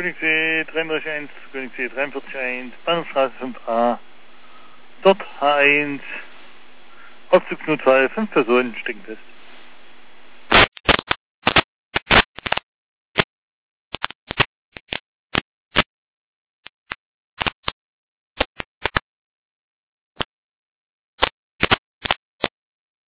Königssee 33.1, Königssee 43.1, Bahnhofstraße 5a. Dort H1, Aufzugsnotfall, 5 Personen stecken fest.